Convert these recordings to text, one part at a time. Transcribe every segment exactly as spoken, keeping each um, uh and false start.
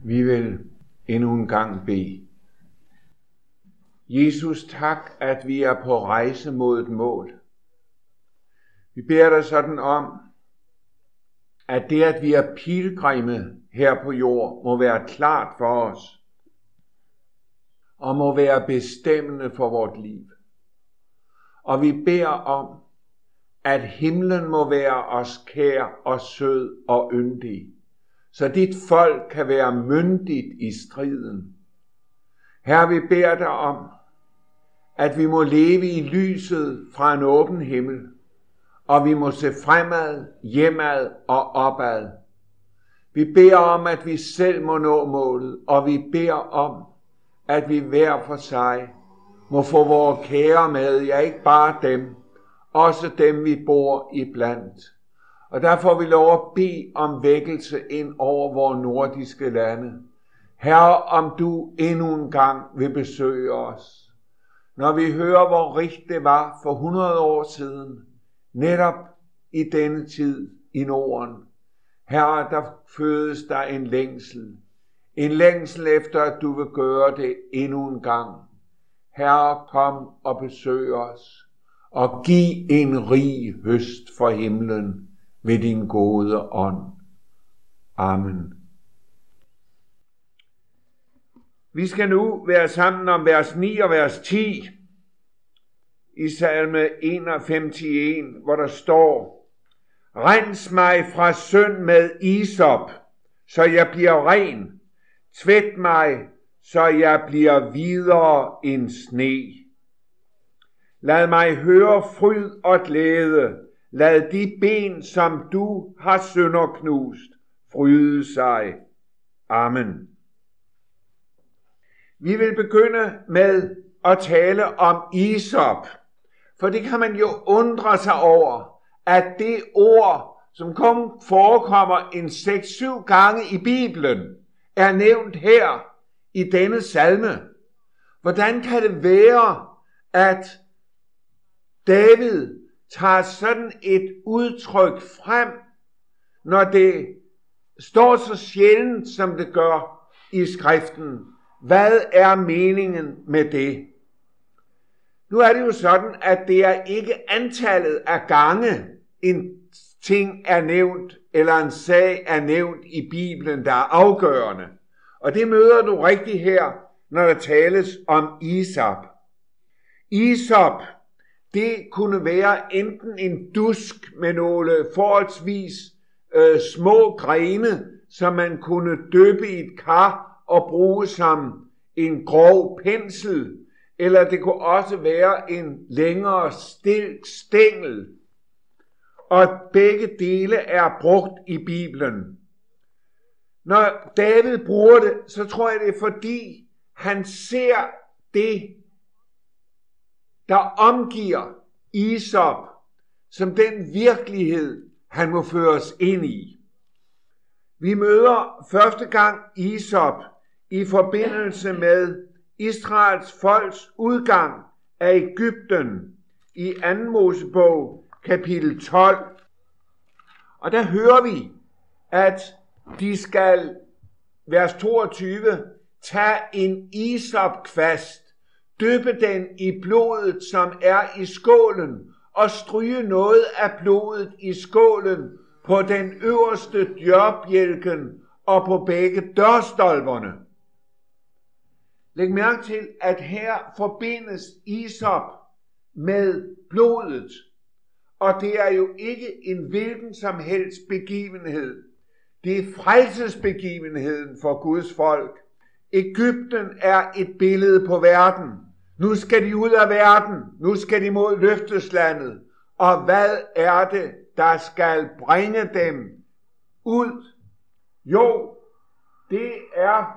Vi vil endnu en gang bede. Jesus, tak, at vi er på rejse mod et mål. Vi beder dig sådan om, at det, at vi er pilgrimme her på jord, må være klart for os, og må være bestemmende for vort liv. Og vi beder om, at himlen må være os kær og sød og yndig, så dit folk kan være myndigt i striden. Herre, vi beder dig om, at vi må leve i lyset fra en åben himmel, og vi må se fremad, hjemad og opad. Vi beder om, at vi selv må nå målet, og vi beder om, at vi hver for sig må få vores kære med, ja ikke bare dem, også dem vi bor i blandt. Og der får vi lov at bede om vækkelse ind over vores nordiske lande. Herre, om du endnu en gang vil besøge os. Når vi hører, hvor rigt det var for hundrede år siden, netop i denne tid i Norden. Herre, der fødes der en længsel. En længsel efter, at du vil gøre det endnu en gang. Herre, kom og besøg os, og giv en rig høst for himlen ved din gode ånd. Amen. Vi skal nu være sammen om vers ni og vers ti i salme enoghalvfems en, hvor der står: Rens mig fra synd med isop, så jeg bliver ren. Tvæt mig, så jeg bliver hvidere end sne. Lad mig høre fryd og glæde. Lad de ben, som du har sønderknust, fryde sig. Amen. Vi vil begynde med at tale om isop, for det kan man jo undre sig over, at det ord, som kun forekommer en seks syv gange i Bibelen, er nævnt her i denne salme. Hvordan kan det være, at David tager sådan et udtryk frem, når det står så sjældent, som det gør i skriften? Hvad er meningen med det? Nu er det jo sådan, at det er ikke antallet af gange, en ting er nævnt, eller en sag er nævnt i Bibelen, der er afgørende. Og det møder du rigtig her, når der tales om isop. Isop, det kunne være enten en dusk med nogle forholdsvis øh, små grene, som man kunne dyppe i et kar og bruge som en grov pensel, eller det kunne også være en længere stilk stængel. Og begge dele er brugt i Bibelen. Når David bruger det, så tror jeg det er fordi han ser det, der omgiver isop, som den virkelighed, han må føres ind i. Vi møder første gang isop i forbindelse med Israels folks udgang af Egypten i anden Mosebog kapitel tolv. Og der hører vi, at de skal, vers toogtyve, tage en isopkvast, dyppe den i blodet, som er i skålen, og stryge noget af blodet i skålen på den øverste dørbjælken og på begge dørstolperne. Læg mærke til, at her forbindes isop med blodet, og det er jo ikke en hvilken som helst begivenhed. Det er frelsesbegivenheden for Guds folk. Egypten er et billede på verden. Nu skal de ud af verden. Nu skal de mod løfteslandet. Og hvad er det, der skal bringe dem ud? Jo, det er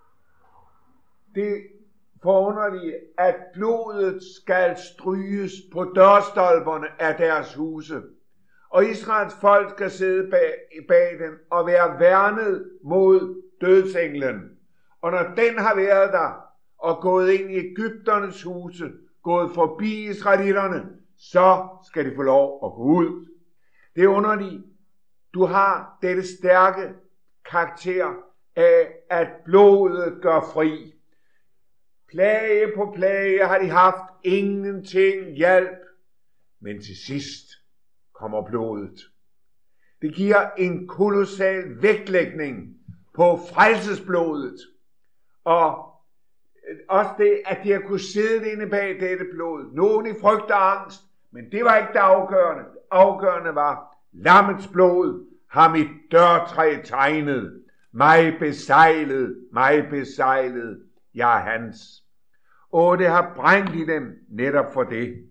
det forunderlige, at blodet skal stryges på dørstolperne af deres huse. Og Israels folk skal sidde bag, bag dem og være værnet mod dødsenglen. Og når den har været der og gået ind i Egypternes huse, gået forbi israelitterne, så skal de få lov at gå ud. Det er underligt. Du har dette stærke karakter af, at blodet gør fri. Plage på plage har de haft, ingenting hjælp, men til sidst kommer blodet. Det giver en kolossal vægtlægning på frelsesblodet, og også det, at de har kunne sidde inde bag dette blod. Nogen i frygt og angst, men det var ikke det afgørende. Det afgørende var, lammets blod har mit dørtræ tegnet, mig besejlet, mig besejlet, jeg er hans. Og det har brændt i dem netop for det.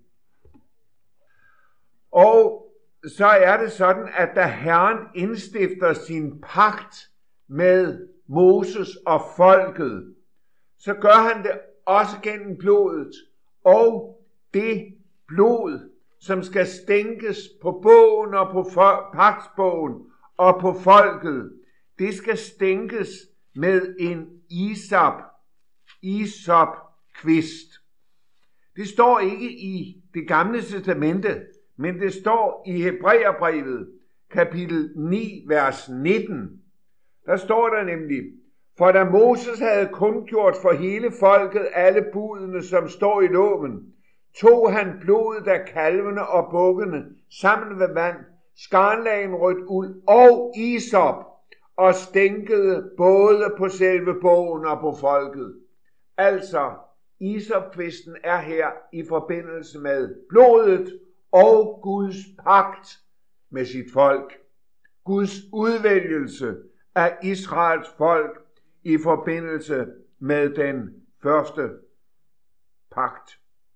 Og så er det sådan, at da Herren indstifter sin pagt med Moses og folket, så gør han det også gennem blodet. Og det blod, som skal stænkes på bogen og på pagtsbogen og på folket, det skal stænkes med en isop, isopkvist. Det står ikke i det gamle testamente, men det står i Hebræerbrevet, kapitel ni, vers nitten. Der står der nemlig: for da Moses havde kundgjort for hele folket alle budene, som står i loven, tog han blodet af kalvene og bukkene sammen ved vand, skarnlagen rødt uld og isop, og stænkede både på selve bogen og på folket. Altså, isopkvisten er her i forbindelse med blodet og Guds pagt med sit folk. Guds udvælgelse af Israels folk i forbindelse med den første pagt.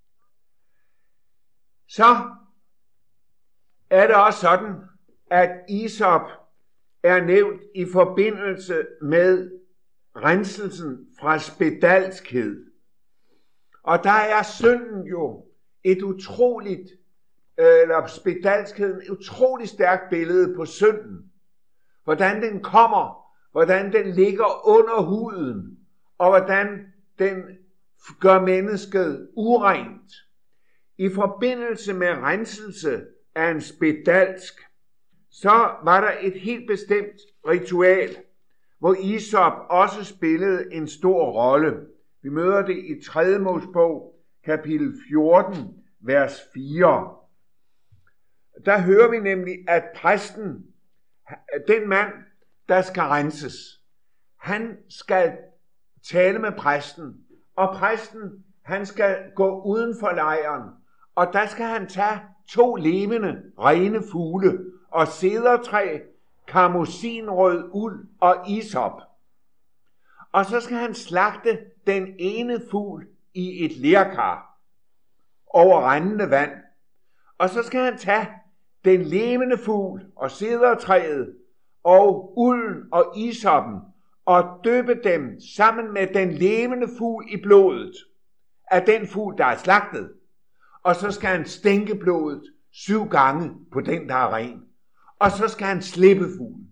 Så er det også sådan, at isop er nævnt i forbindelse med renselsen fra spedalskhed. Og der er synden jo et utroligt, eller spedalskheden, et utroligt stærkt billede på synden. Hvordan den kommer, hvordan den ligger under huden, og hvordan den gør mennesket urent. I forbindelse med renselse af en spedalsk, så var der et helt bestemt ritual, hvor isop også spillede en stor rolle. Vi møder det i tredje Mosebog, kapitel fjorten, vers fire. Der hører vi nemlig, at præsten, den mand, der skal renses, han skal tale med præsten, og præsten, han skal gå uden for lejren, og der skal han tage to levende, rene fugle, og cedertræ, karmosinrød uld og isop. Og så skal han slagte den ene fugl i et lerkar over rendende vand. Og så skal han tage den levende fugl og cedertræet og ulden og isoppen og døbe dem sammen med den levende fugl i blodet af den fugl, der er slagtet. Og så skal han stænke blodet syv gange på den, der er ren. Og så skal han slippe fuglen.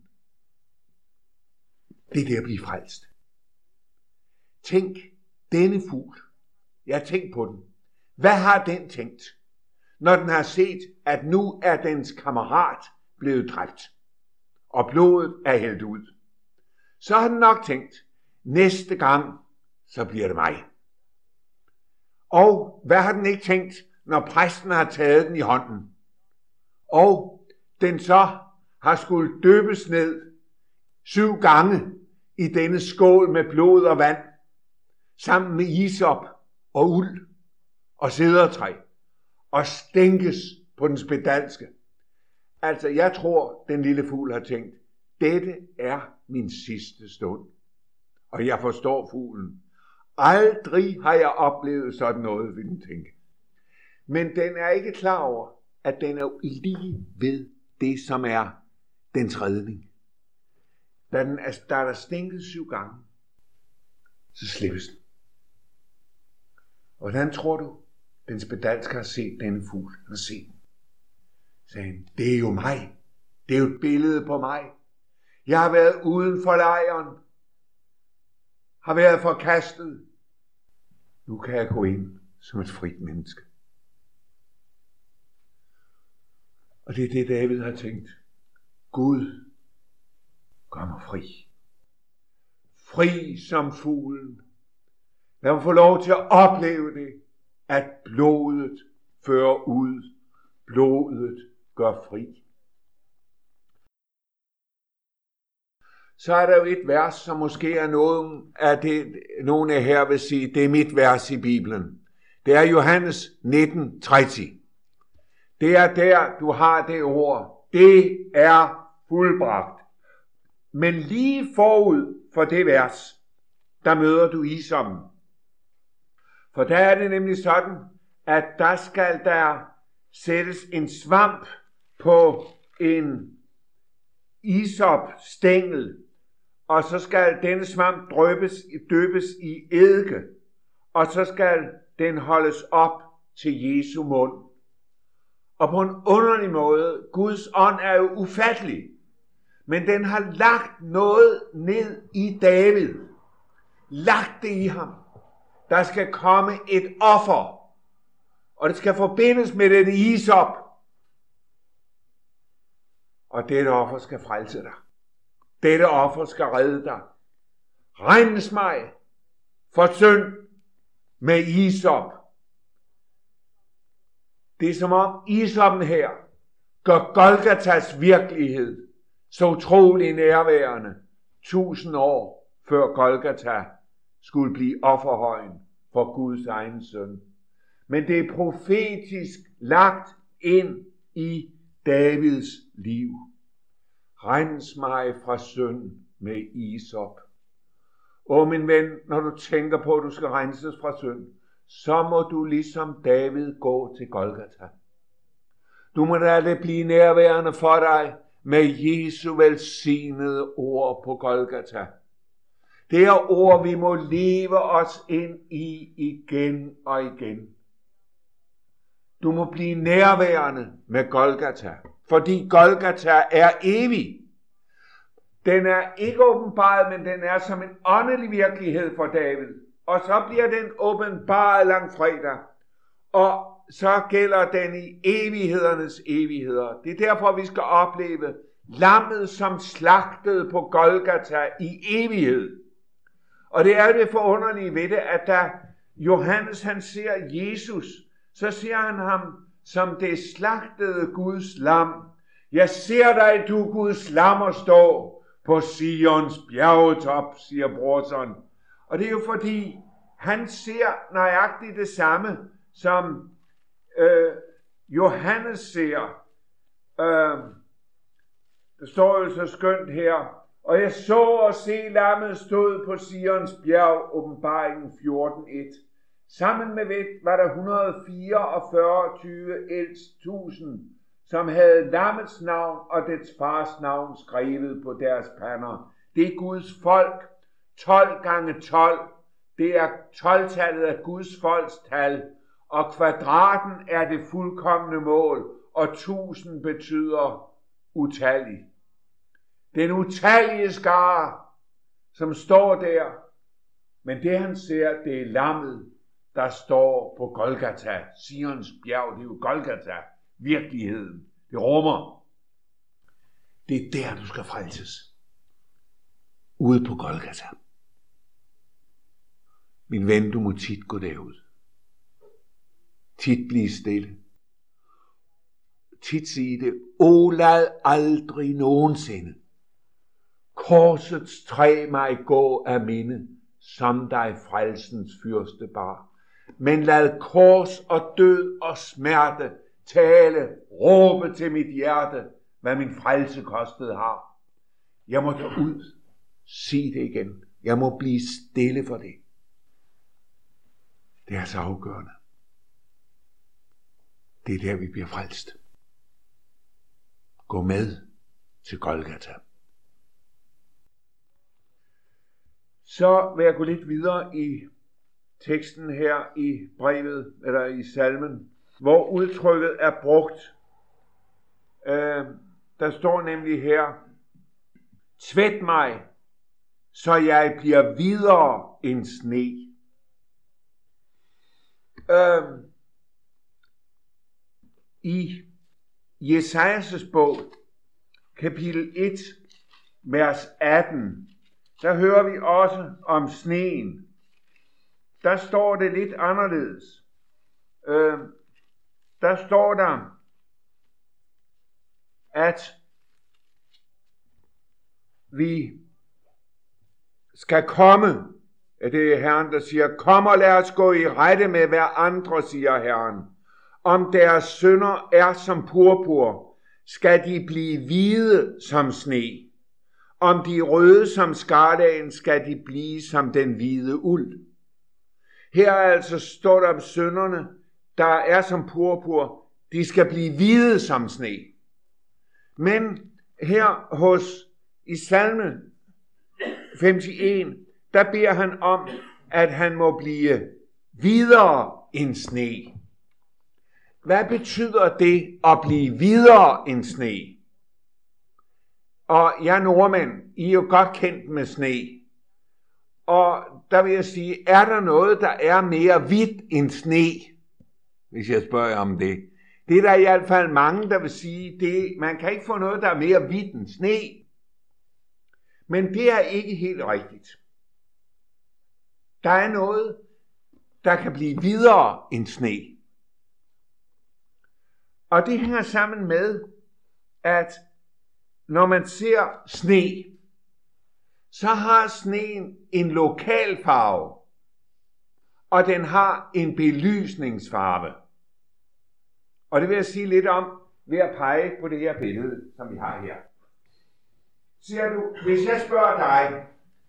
Det er det at blive frelst. Tænk, denne fugl. Jeg har tænkt på den. Hvad har den tænkt, når den har set, at nu er dens kammerat blevet dræbt, og blodet er hældt ud? Så har den nok tænkt, næste gang, så bliver det mig. Og hvad har den ikke tænkt, når præsten har taget den i hånden, og den så har skulle døbes ned syv gange i denne skål med blod og vand, sammen med isop og uld og cedertræ, og stænkes på den spedalske. Altså, jeg tror, den lille fugl har tænkt, dette er min sidste stund. Og jeg forstår fuglen. Aldrig har jeg oplevet sådan noget, vil den tænke. Men den er ikke klar over, at den er lige ved det, som er dens redning. Da den er, der er der stænket syv gange, så slippes den. Og hvordan tror du, den spedalske har set denne fugl? Han har set den. Sagde han, det er jo mig. Det er jo et billede på mig. Jeg har været uden for lejren. Har været forkastet. Nu kan jeg gå ind som et frit menneske. Og det er det, David har tænkt. Gud, gør mig fri. fri som fuglen. Lad mig få lov til at opleve det, at blodet fører ud. Blodet gør fri. Så er der jo et vers, som måske er nogen af, det, nogen af her vil sige, det er mit vers i Bibelen. Det er Johannes nitten tretti. Det er der, du har det ord. Det er fuldbragt. Men lige forud for det vers, der møder du Isoppen. For der er det nemlig sådan, at der skal der sættes en svamp på en isopstængel, og så skal denne svamp drøbes, døbes i eddike, og så skal den holdes op til Jesu mund. Og på en underlig måde, Guds ånd er jo ufattelig, men den har lagt noget ned i David. Lagt det i ham. Der skal komme et offer, og det skal forbindes med den isop. Og dette offer skal frelse dig. Dette offer skal redde dig. Renses mig for synd med isop. Det er som om isoppen her gør Golgatas virkelighed så utrolig nærværende tusind år før Golgata skulle blive offerhøjen for Guds egen søn. Men det er profetisk lagt ind i Davids liv. Rens mig fra synd med isop. Åh min ven, når du tænker på, at du skal renses fra synd, så må du ligesom David gå til Golgata. Du må lade det blive nærværende for dig med Jesu velsignede ord på Golgata. Det er ord, vi må leve os ind i igen og igen. Du må blive nærværende med Golgata, fordi Golgata er evig. Den er ikke åbenbaret, men den er som en åndelig virkelighed for David. Og så bliver den åbenbaret langfredag, og så gælder den i evighedernes evigheder. Det er derfor, vi skal opleve lammet som slagtet på Golgata i evighed. Og det er det forunderlige ved det, at da Johannes han ser Jesus, så ser han ham som det slagtede Guds lam. Jeg ser dig, du Guds lam, at stå på Sions bjergetop, siger brorson. Og det er jo fordi, han ser nøjagtigt det samme, som øh, Johannes ser. Øh, det står jo så skønt her. Og jeg så og se lammet stod på Sions bjerg, åbenbaringen fjorten et. Sammen med ved var der et hundrede og fireogfyrre ældst tusind, som havde lammets navn og dets fars navn skrevet på deres pander. Det er Guds folk. tolv gange tolv. Det er tolv-tallet af Guds folks tal. Og kvadraten er det fuldkomne mål. Og tusind betyder utallig. Den utallige skare, som står der. Men det han ser, det er lammet, der står på Golgata. Sions bjerg, det er jo Golgata. Virkeligheden. Det rummer. Det er der, du skal frelses. Ude på Golgata. Min ven, du må tit gå derud. Tit blive stille. Tit sige det. O lad aldrig nogensinde korsets træ mig gå af minde, som dig frelsens fyrste bar. Men lad kors og død og smerte tale, råbe til mit hjerte, hvad min frelse kostede har. Jeg må tage ud, sig det igen. Jeg må blive stille for det. Det er så afgørende. Det er der, vi bliver frelst. Gå med til Golgata. Så vil jeg gå lidt videre i teksten her i brevet, eller i salmen, hvor udtrykket er brugt. Øh, der står nemlig her, tvæt mig, så jeg bliver videre end sne. Øh, I Jesajas bog, kapitel et, vers atten, der hører vi også om sneen. Der står det lidt anderledes. Øh, der står der, at vi skal komme. Det er Herren, der siger, kom og lad os gå i rette med hver andre, siger Herren. Om deres synder er som purpur, skal de blive hvide som sne. Om de røde som skarlagen, skal de blive som den hvide uld. Her altså står der om synderne, der er som purpur, de skal blive hvide som sne. Men her hos i salme femoghalvfems, der beder han om, at han må blive videre end sne. Hvad betyder det at blive videre end sne? Og jeg nordmænd, I er jo godt kendt med sne. Og der vil jeg sige, er der noget, der er mere hvidt end sne? Hvis jeg spørger jer om det. Det er der i hvert fald mange, der vil sige, det, man kan ikke få noget, der er mere hvidt end sne. Men det er ikke helt rigtigt. Der er noget, der kan blive videre end sne. Og det hænger sammen med, at når man ser sne, så har sneen en lokal farve, og den har en belysningsfarve. Og det vil jeg sige lidt om ved at pege på det her billede, som vi har her. Siger du, hvis jeg spørger dig,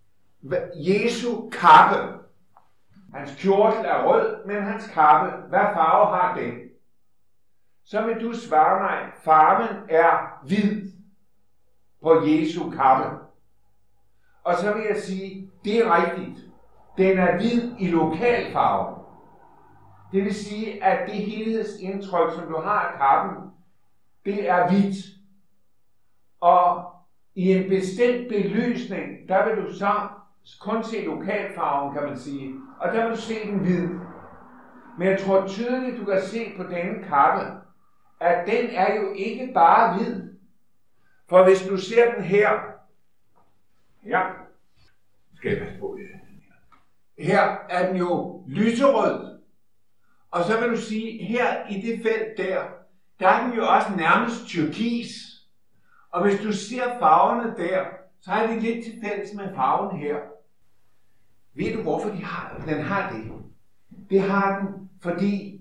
Jesu kappe, hans kjortel er rød, men hans kappe, hvad farve har den? Så vil du svare mig, farven er hvid på Jesu kappe. Og så vil jeg sige, det er rigtigt. Den er hvid i lokalfarve. Det vil sige, at det helhedsindtryk, som du har af kappen, det er hvidt. Og i en bestemt belysning, der vil du så kun se lokalfarven, kan man sige. Og der vil du se den hvid. Men jeg tror tydeligt, du kan se på denne kappe, at den er jo ikke bare hvid. For hvis du ser den her, ja, skal jeg passe på det. Her er den jo lyserød. Og så vil du sige, her i det felt der, der er den jo også nærmest turkis. Og hvis du ser farverne der, så er det lidt til fælles med farven her. Ved du, hvorfor de har, den har det? Det har den, fordi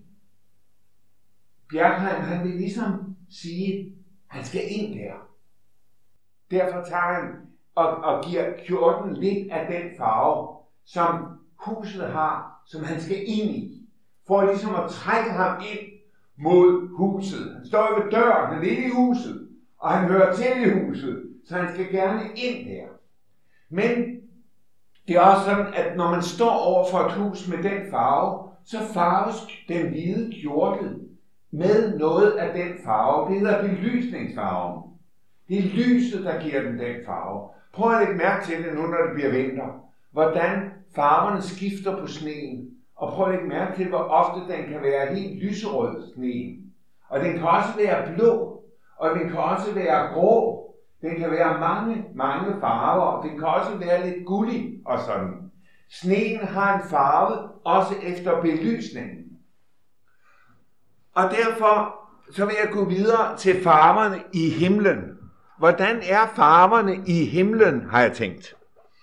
Bjergheim, han vil ligesom sige, at han skal ind der. Derfor tager han og, og giver kjorten lidt af den farve, som huset har, som han skal ind i. For ligesom at trække ham ind mod huset. Han står jo ved døren, han er ikke i huset, og han hører til i huset, så han skal gerne ind der. Men det er også sådan, at når man står over for et hus med den farve, så farves den hvide kjortel med noget af den farve. Det hedder belysningsfarven. Det er lyset, der giver den den farve. Prøv at lægge mærke til det nu, når det bliver vinter. Hvordan farverne skifter på sneen. Og prøv at lægge mærke til, hvor ofte den kan være helt lyserød, sneen. Og den kan også være blå, og den kan også være grå. Den kan være mange, mange farver. Den kan også være lidt gullig og sådan. Sneen har en farve, også efter belysningen. Og derfor så vil jeg gå videre til farverne i himlen. Hvordan er farverne i himlen, har jeg tænkt.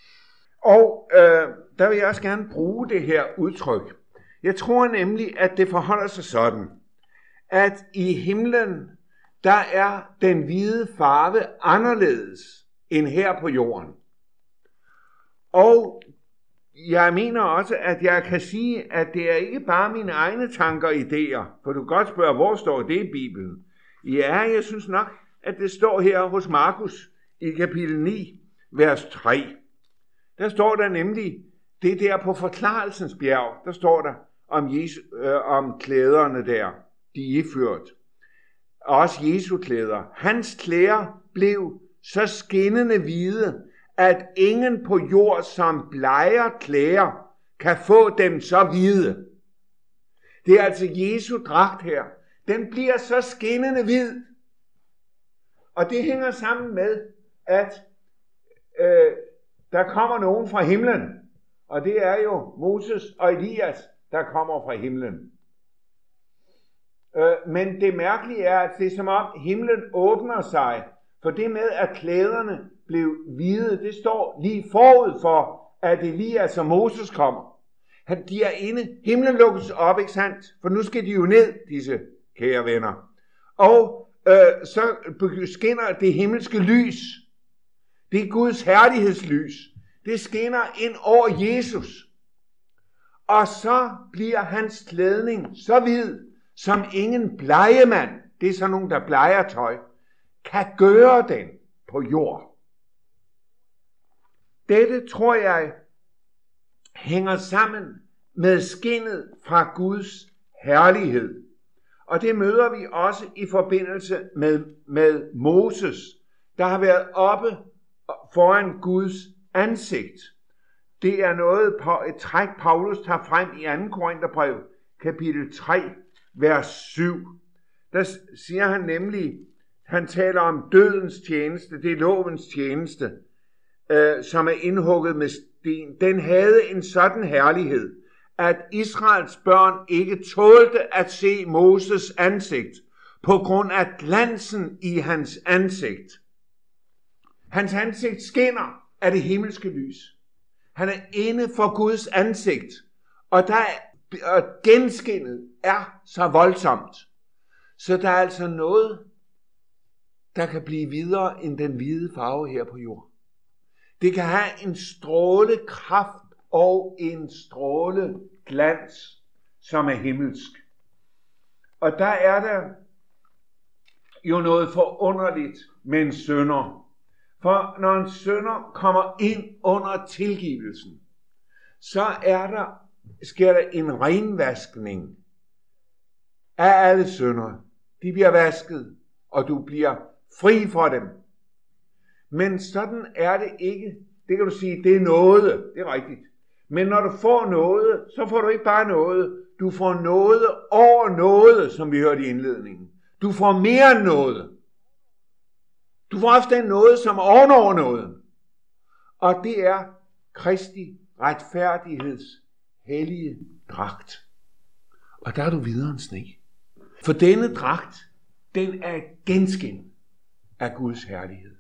Og øh, der vil jeg også gerne bruge det her udtryk. Jeg tror nemlig, at det forholder sig sådan, at i himlen, der er den hvide farve anderledes end her på jorden. Og jeg mener også, at jeg kan sige, at det er ikke bare mine egne tanker og idéer, for du kan godt spørge, hvor står det i Bibelen? Ja, jeg synes nok, at det står her hos Markus i kapitel ni, vers tre. Der står der nemlig, det der på forklarelsens bjerg, der står der om, Jesu, øh, om klæderne der, de er iført. Også Jesu klæder. Hans klæder blev så skinnende hvide, at ingen på jord, som bleger klæder, kan få dem så hvide. Det er altså Jesu dragt her. Den bliver så skinnende hvid. Og det hænger sammen med, at øh, der kommer nogen fra himlen, og det er jo Moses og Elias, der kommer fra himlen. Men det mærkelige er, at det er som om himlen åbner sig, for det med, at klæderne blev hvide, det står lige forud for, at Elias og Moses kommer. De er inde, himlen lukkes op, ikke sandt? For nu skal de jo ned, disse kære venner. Og øh, så skinner det himmelske lys. Det er Guds herlighedslys. Det skinner ind over Jesus. Og så bliver hans klædning så hvid, som ingen blegemand, det er sådan nogen, der bleger tøj, kan gøre den på jord. Dette, tror jeg, hænger sammen med skinnet fra Guds herlighed. Og det møder vi også i forbindelse med, med Moses, der har været oppe foran Guds ansigt. Det er noget på et træk, Paulus tager frem i anden Korintherbrev, kapitel tre, vers syv. Der siger han nemlig, han taler om dødens tjeneste, det er lovens tjeneste, øh, som er indhugget med sten. Den havde en sådan herlighed, at Israels børn ikke tålte at se Moses ansigt, på grund af glansen i hans ansigt. Hans ansigt skinner af det himmelske lys. Han er inde for Guds ansigt, og der og genskinnet er så voldsomt, så der er altså noget, der kan blive videre end den hvide farve her på jorden. Det kan have en stråle kraft og en stråle glans, som er himmelsk. Og der er der jo noget forunderligt med en synder. For når en synder kommer ind under tilgivelsen, så er der, sker der en renvaskning af alle synder. De bliver vasket, og du bliver fri for dem. Men sådan er det ikke. Det kan du sige, det er noget. Det er rigtigt. Men når du får noget, så får du ikke bare noget. Du får noget over noget, som vi hørte i indledningen. Du får mere end noget. Du får ofte noget, som er ovenover noget. Og det er Kristi retfærdigheds hellige dragt. Og der er du videre en sne. For denne dragt, den er genskin af Guds herlighed.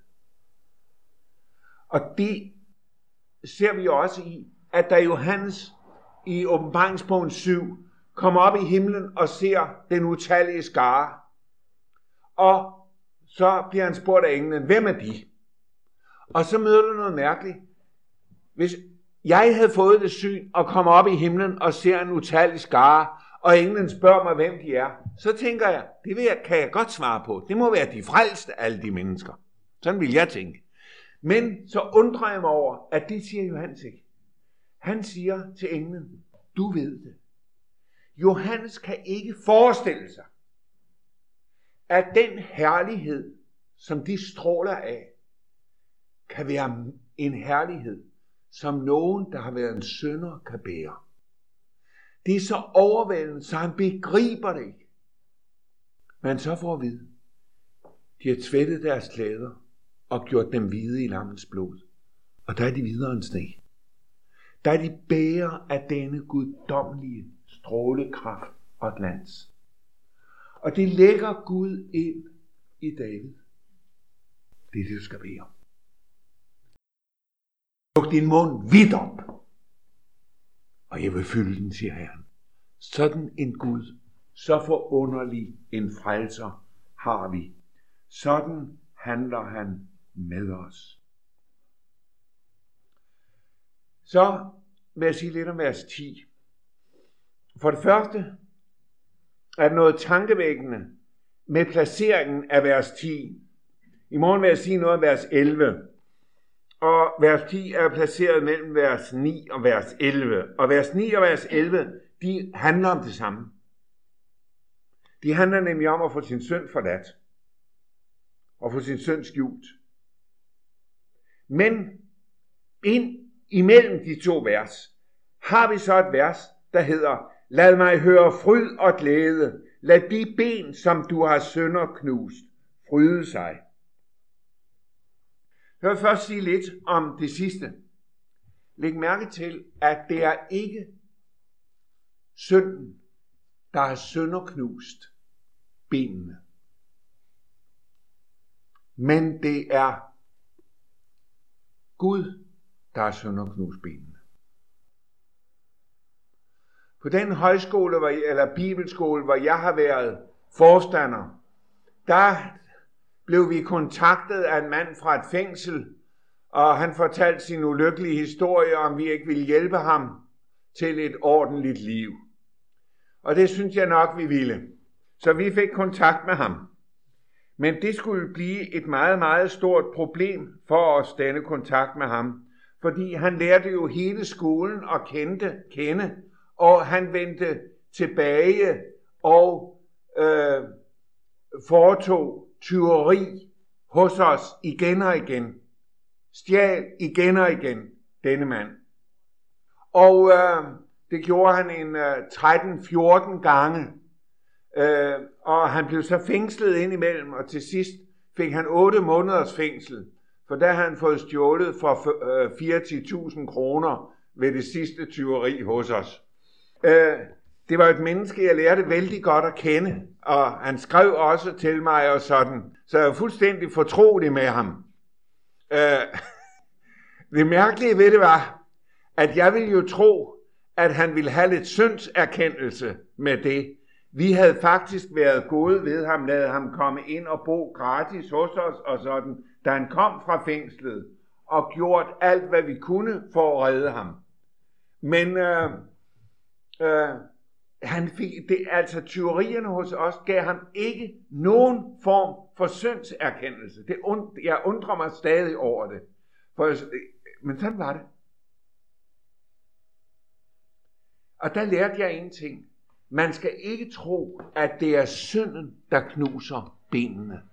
Og det ser vi også i, at da Johannes i åbenbaringsbogen syv kommer op i himlen og ser den utallige skare, og så bliver han spurgt af englen, hvem er de? Og så møder du noget mærkeligt. Hvis jeg havde fået det syn og kommer op i himlen og ser en utallig skare, og englen spørger mig, hvem de er, så tænker jeg, det vil jeg, kan jeg godt svare på. Det må være de frelste, alle de mennesker. Sådan vil jeg tænke. Men så undrer jeg mig over, at det siger Johannes ikke. Han siger til englen, du ved det. Johannes kan ikke forestille sig, at den herlighed, som de stråler af, kan være en herlighed, som nogen, der har været en synder, kan bære. Det er så overvældende, så han begriber det ikke. Men så får at vide, de har tvættet deres klæder og gjort dem hvide i lammens blod. Og der er de videre en sne. Der er de bærer af denne guddommelige strålekraft og glans. Og det lægger Gud ind i David. Det er det, du skal bede om. Luk din mund vidt op, og jeg vil fylde den, siger Herren. Sådan en Gud, så forunderlig en frelser har vi. Sådan handler han med os. Så vil jeg sige lidt om vers ti. For det første er der noget tankevækkende med placeringen af vers ti. I morgen vil jeg sige noget om vers elleve. Og vers ti er placeret mellem vers ni og vers elleve. Og vers ni og vers elleve, de handler om det samme. De handler nemlig om at få sin synd forladt. Og få sin synd skjult. Men ind imellem de to vers, har vi så et vers, der hedder, lad mig høre fryd og glæde. Lad de ben, som du har sønderknust, fryde sig. Jeg vil først sige lidt om det sidste. læg mærke til, at det er ikke synden, der har sønderknust benene. Men det er Gud, der har sønderknust benene. På den højskole, hvor, eller bibelskole, hvor jeg har været forstander, der blev vi kontaktet af en mand fra et fængsel, og han fortalte sin ulykkelige historie, om vi ikke ville hjælpe ham til et ordentligt liv. Og det synes jeg nok, vi ville. Så vi fik kontakt med ham. Men det skulle blive et meget, meget stort problem for os, denne kontakt med ham. Fordi han lærte jo hele skolen at kende, kende og han vendte tilbage og øh, foretog tyveri hos os igen og igen. Stjal igen og igen, denne mand. Og øh, det gjorde han en øh, tretten fjorten gange. Øh, og han blev så fængslet indimellem, og til sidst fik han otte måneders fængsel. For der havde han fået stjålet for øh, fireogtyve tusind kroner ved det sidste tyveri hos os. Øh, det var et menneske, jeg lærte vældig godt at kende, og han skrev også til mig og sådan, så jeg var fuldstændig fortrolig med ham. Øh, det mærkelige ved det var, at jeg ville jo tro, at han ville have lidt syndserkendelse med det. Vi havde faktisk været gode ved ham, ladet ham komme ind og bo gratis hos os og sådan, da han kom fra fængslet, og gjort alt, hvad vi kunne for at redde ham. Men øh, øh, han fik det, altså tyverierne hos os gav ham ikke nogen form for syndserkendelse. Det und, jeg undrer mig stadig over det. For, men sådan var det. Og der lærte jeg en ting. Man skal ikke tro, at det er synden, der knuser benene.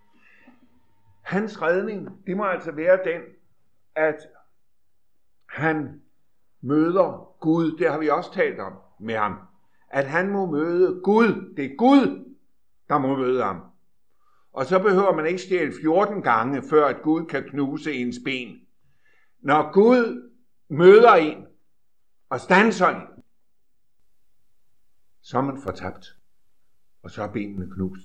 Hans redning, det må altså være den, at han møder Gud. Det har vi også talt om med ham. At han må møde Gud. Det er Gud, der må møde ham. Og så behøver man ikke stjæle fjorten gange, før at Gud kan knuse ens ben. Når Gud møder en og standser en, så er man fortabt, og så er benene knust.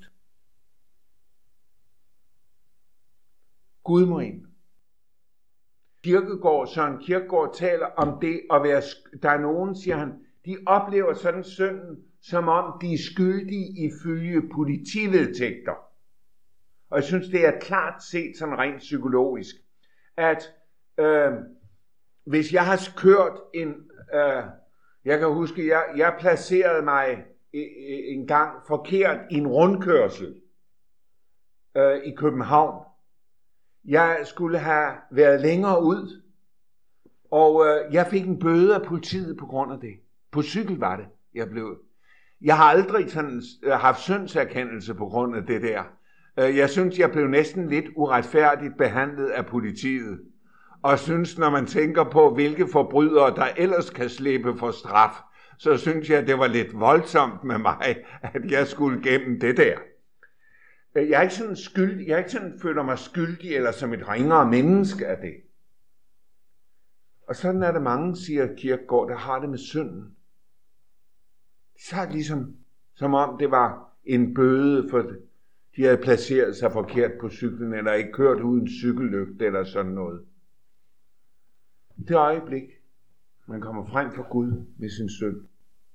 Gud må ind. Kierkegaard, Søren Kierkegaard taler om det at være, der er nogen, siger han, de oplever sådan synden, som om de er skyldige ifølge politivedtægter. Og jeg synes, det er klart set sådan rent psykologisk, at øh, hvis jeg har kørt en... Øh, Jeg kan huske, jeg, jeg placerede mig en gang forkert i en rundkørsel øh, i København. Jeg skulle have været længere ud, og øh, jeg fik en bøde af politiet på grund af det. På cykel var det, jeg blev. Jeg har aldrig sådan, øh, haft syndserkendelse på grund af det der. Øh, jeg synes, jeg blev næsten lidt uretfærdigt behandlet af politiet. Og synes, når man tænker på, hvilke forbrydere, der ellers kan slippe for straf, så synes jeg, det var lidt voldsomt med mig, at jeg skulle gennem det der. Jeg er ikke sådan skyldig, jeg er ikke sådan føler mig skyldig, eller som et ringere menneske af det. Og sådan er der mange, siger Kierkegaard, der har det med synden. Så er det ligesom, som om det var en bøde, for de havde placeret sig forkert på cyklen, eller ikke kørt uden cykellygte, eller sådan noget. Det øjeblik, man kommer frem for Gud med sin synd,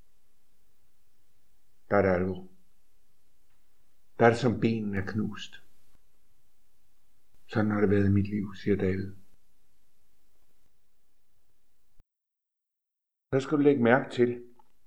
der er det alvor. Der er det som benen er knust. Sådan har det været i mit liv, siger David. Der skal du lægge mærke til,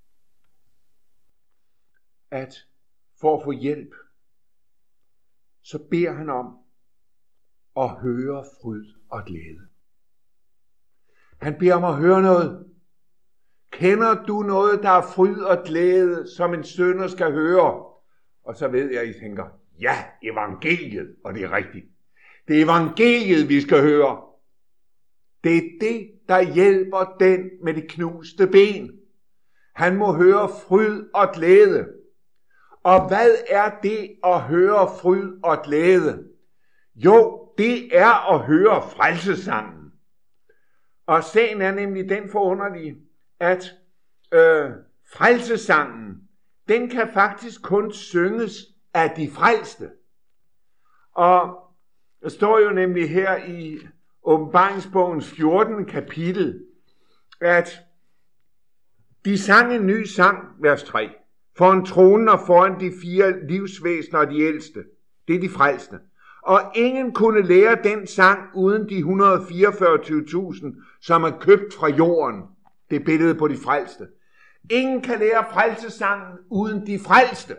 at for at få hjælp, så beder han om at høre fryd og glæde. Han beder om at høre noget. Kender du noget, der er fryd og glæde, som en synder skal høre? Og så ved jeg, at I tænker, ja, evangeliet, og det er rigtigt. Det er evangeliet, vi skal høre. Det er det, der hjælper den med det knuste ben. Han må høre fryd og glæde. Og hvad er det at høre fryd og glæde? Jo, det er at høre frelsesangen. Og sagen er nemlig den forunderlige, at øh, frelsesangen, den kan faktisk kun synges af de frelste. Og der står jo nemlig her i Åbenbaringsbogens fjortende kapitel, at de sang en ny sang, vers tre, foran tronen og foran de fire livsvæsener og de ældste. Det er de frelste. Og ingen kunne lære den sang uden de et hundrede og fireogfyrre tusind, som er købt fra jorden. Det er billedet på de frelste. Ingen kan lære frelsesangen uden de frelste.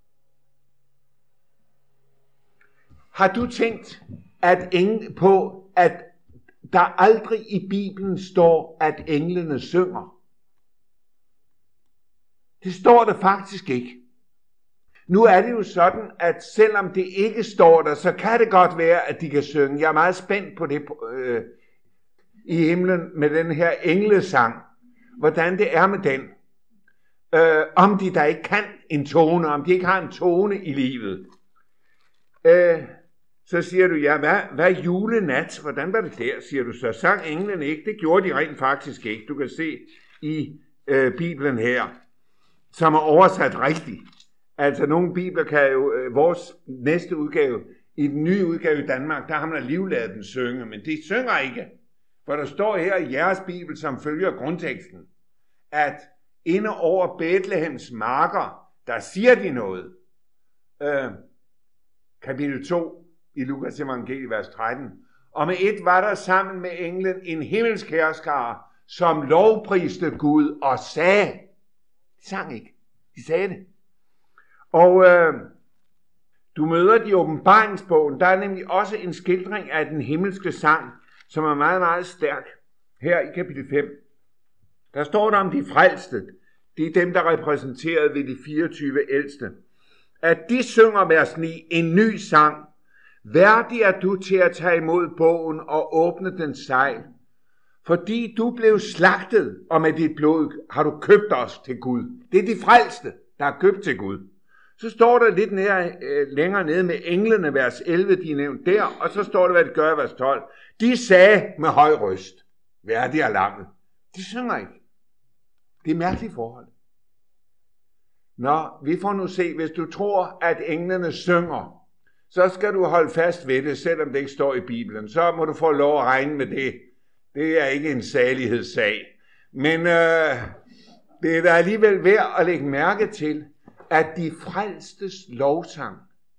Har du tænkt at ingen, på, at der aldrig i Bibelen står, at englene synger? Det står der faktisk ikke. Nu er det jo sådan, at selvom det ikke står der, så kan det godt være, at de kan synge. Jeg er meget spændt på det øh, i himlen med den her englesang. Hvordan det er med den. Øh, om de der ikke kan en tone, om de ikke har en tone i livet. Øh, så siger du, ja, hvad, hvad julenat? Hvordan var det der, siger du så? Sang englene ikke? Det gjorde de rent faktisk ikke. Du kan se i øh, Bibelen her, som er oversat rigtigt. Altså nogle bibler kan jo, øh, vores næste udgave, i den nye udgave i Danmark, der har man alligevel ladet den synge, men det synger ikke. For der står her i jeres bibel, som følger grundteksten, at inde over Betlehems marker, der siger de noget. Øh, kapitel to i Lukas evangeliet, vers tretten. Og med et var der sammen med englen en himmelsk herskare, som lovpriste Gud og sagde. De sang ikke, de sagde det. Og øh, du møder de åbenbaringsbogen, der er nemlig også en skildring af den himmelske sang, som er meget, meget stærk. Her i kapitel fem. Der står der om de frelste, det er dem, der er repræsenteret ved de fireogtyve ældste, at de synger vers ni, en ny sang. Værdig er du til at tage imod bogen og åbne den sejl, fordi du blev slagtet, og med dit blod har du købt os til Gud. Det er de frelste, der er købt til Gud. Så står der lidt nær, øh, længere nede med englene, vers elleve, de er nævnt der, og så står der, hvad det gør, vers tolv. De sagde med høj røst, værdig er lammet. De synger ikke. Det er mærkeligt forhold. Nå, vi får nu se, hvis du tror, at englene synger, så skal du holde fast ved det, selvom det ikke står i Bibelen. Så må du få lov at regne med det. Det er ikke en salighedssag. Men øh, det er da alligevel værd at lægge mærke til, at de frelstes lovsang,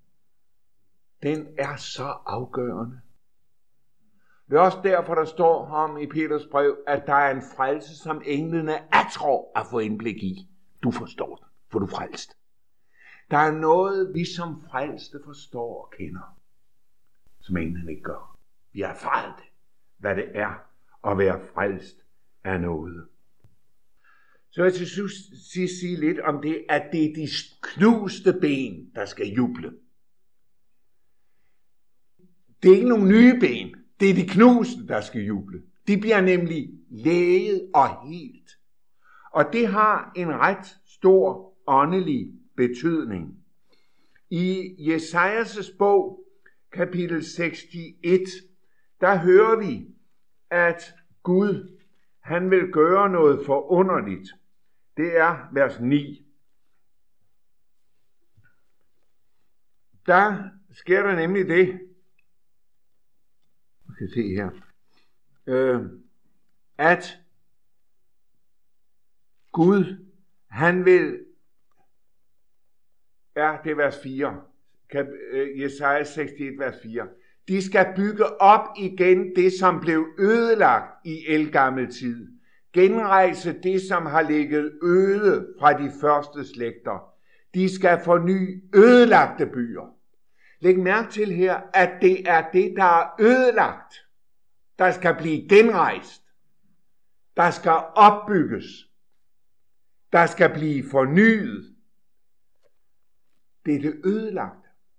den er så afgørende. Det er også derfor, der står om i Peters brev, at der er en frelse, som englene attrår at få indblik i. Du forstår den, for du er frelst. Der er noget, vi som frelste forstår og kender, som englene ikke gør. Vi har erfaret det, hvad det er at være frelst af noget. Så jeg til sidst sige lidt om det, at det er de knuste ben, der skal juble. Det er ikke nogle nye ben. Det er de knuste, der skal juble. De bliver nemlig læget og helt. Og det har en ret stor åndelig betydning. I Jesajas bog, kapitel seksogtres, der hører vi, at Gud, han vil gøre noget forunderligt. Det er vers ni. Der sker der nemlig det, jeg kan se her, øh, at Gud, han vil, ja, det er vers fire, Jesaja seksogtres, vers fire. De skal bygge op igen det, som blev ødelagt i ældgammel tid. Genrejse det, som har ligget øde fra de første slægter. De skal forny ødelagte byer. Læg mærke til her, at det er det, der er ødelagt, der skal blive genrejst. Der skal opbygges. Der skal blive fornyet. Det er det ødelagte.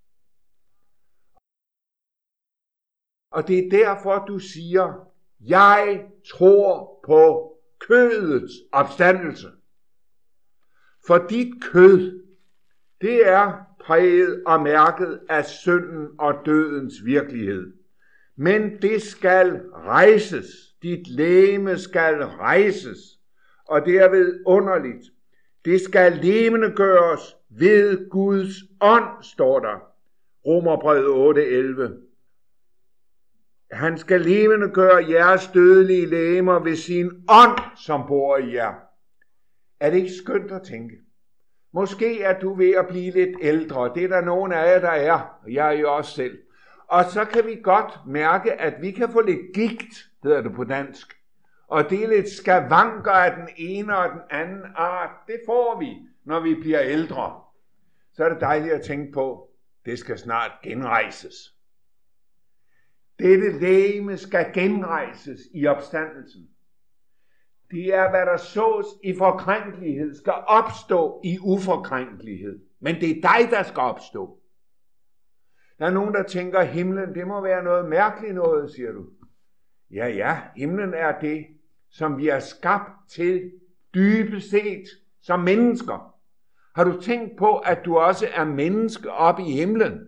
Og det er derfor, du siger, jeg tror på kødets opstandelse. For dit kød, det er præget og mærket af synden og dødens virkelighed. Men det skal rejses. dit legeme skal rejses, og det er vidunderligt. Det skal levendegøres ved Guds ånd, står der. Romerbrevet otte elleve. Han skal levendegøre jeres dødelige legemer ved sin ånd, som bor i jer. Er det ikke skønt at tænke? Måske er du ved at blive lidt ældre. Det er der nogen af jer, der er. Og jeg er jo også selv. Og så kan vi godt mærke, at vi kan få lidt gigt, hedder det på dansk. Og det er lidt skavanker af den ene og den anden art. Det får vi, når vi bliver ældre. Så er det dejligt at tænke på, det skal snart genrejses. Dette legeme skal genrejses i opstandelsen. Det er, hvad der sås i forkrænkelighed, skal opstå i uforkrænkelighed. Men det er dig, der skal opstå. Der er nogen, der tænker, at himlen, det må være noget mærkeligt noget, siger du. Ja, ja, himlen er det, som vi er skabt til dybest set som mennesker. Har du tænkt på, at du også er menneske oppe i himlen?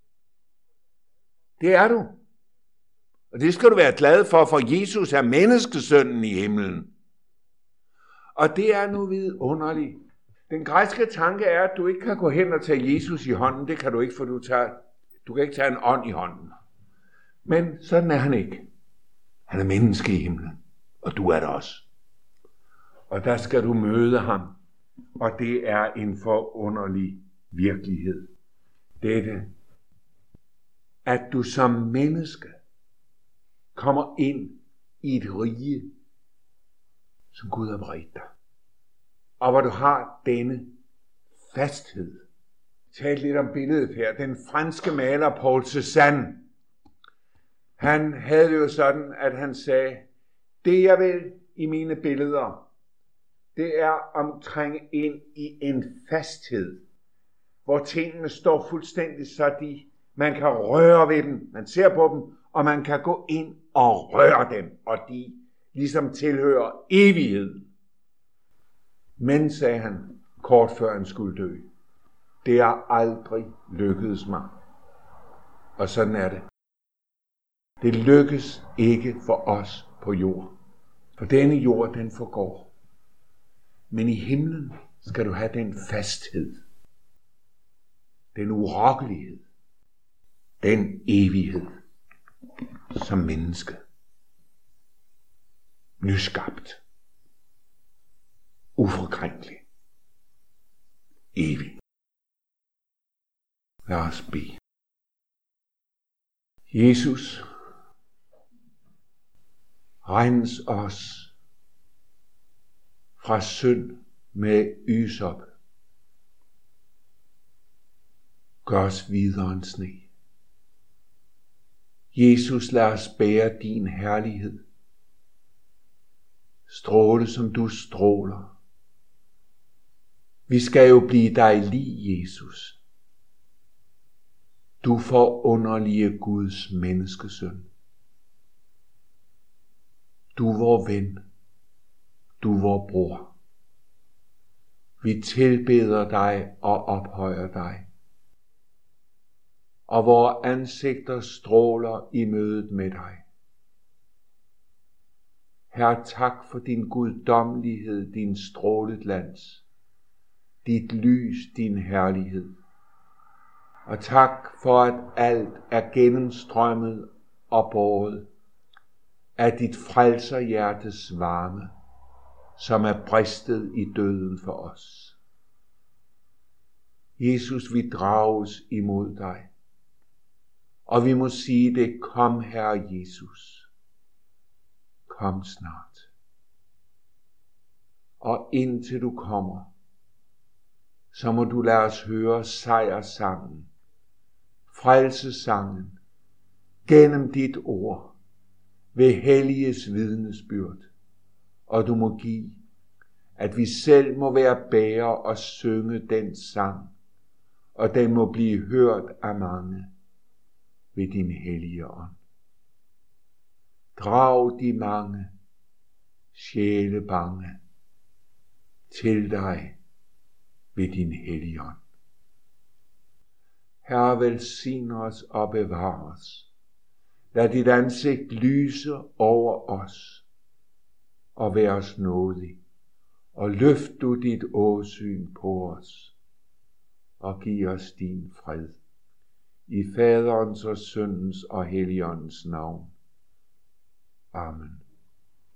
Det er du. Og det skal du være glad for, for Jesus er menneskesønnen i himlen. Og det er nu vidunderligt. Den græske tanke er, at du ikke kan gå hen og tage Jesus i hånden. Det kan du ikke, for du, tager, du kan ikke tage en ånd i hånden. Men sådan er han ikke. Han er menneske i himlen, og du er det også. Og der skal du møde ham, og det er en forunderlig virkelighed. Dette, at du som menneske kommer ind i et rige, som Gud har beredt dig. Og hvor du har denne fasthed. Tal lidt om billedet her. Den franske maler Paul Cézanne, han havde det jo sådan, at han sagde, det jeg vil i mine billeder, det er at trænge ind i en fasthed, hvor tingene står fuldstændig så de, man kan røre ved dem, man ser på dem, og man kan gå ind og røre dem, og de ligesom tilhører evigheden. Men, sagde han, kort før han skulle dø, det er aldrig lykkedes mig. Og sådan er det. Det lykkes ikke for os på jord. For denne jord, den forgår. Men i himlen skal du have den fasthed, den urokkelighed, den evighed som menneske. Nyskabt. Uforkrænkelig. Evig. Lad os bede. Jesus, rens os fra synd med ysop. Gør os videre end sne. Jesus, lad os bære din herlighed. Stråle som du stråler. Vi skal jo blive dig lig, Jesus. Du forunderlige Guds menneskesøn. Du vor ven. Du vor bror. Vi tilbeder dig og ophøjer dig. Og vores ansigter stråler i mødet med dig. Herre, tak for din guddommelighed, din stråleglans, dit lys, din herlighed. Og tak for, at alt er gennemstrømmet og båret af dit frelserhjertes varme, som er bristet i døden for os. Jesus, vi drages imod dig, og vi må sige det, kom Herre Jesus. Kom snart. Og indtil du kommer, så må du lade os høre sejrsangen, frelsesangen, gennem dit ord, ved helliges vidnesbyrd. Og du må give, at vi selv må være bærer og synge den sang, og den må blive hørt af mange ved din hellige ånd. Drag de mange, sjæle bange, til dig ved din hellige ånd. Herre, velsign os og bevar os. Lad dit ansigt lyse over os, og vær os nådig, og løft du dit åsyn på os, og giv os din fred. I Faderens og Søndens og Helligåndens navn. Amen.